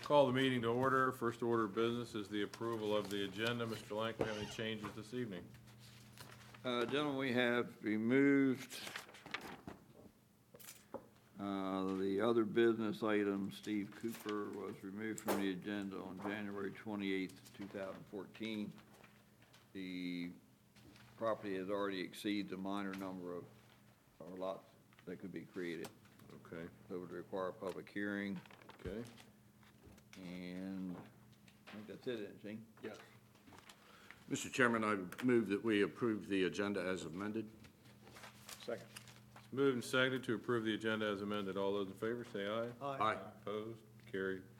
Call the meeting to order. First order of business is the approval of the agenda. Mr. Lang, we have any changes this evening? Gentlemen, we have removed the other business item. Steve Cooper was removed from the agenda on January 28th, 2014. The property has already exceeded the minor number of lots that could be created. Okay. So it would require a public hearing, Okay. and I think that's it, isn't it, Gene? Yes. Mr. Chairman, I move that we approve the agenda as amended. Second. Moved and seconded to approve the agenda as amended. All those in favor say aye. Aye. Opposed? Carried.